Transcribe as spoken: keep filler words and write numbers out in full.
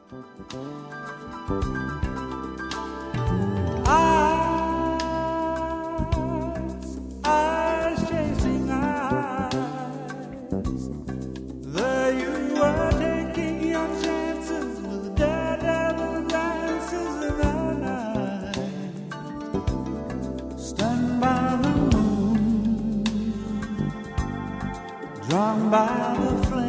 Eyes, eyes chasing eyes. There you were taking your chances with daredevil dances in the night. Stand by the moon, drawn by the flame.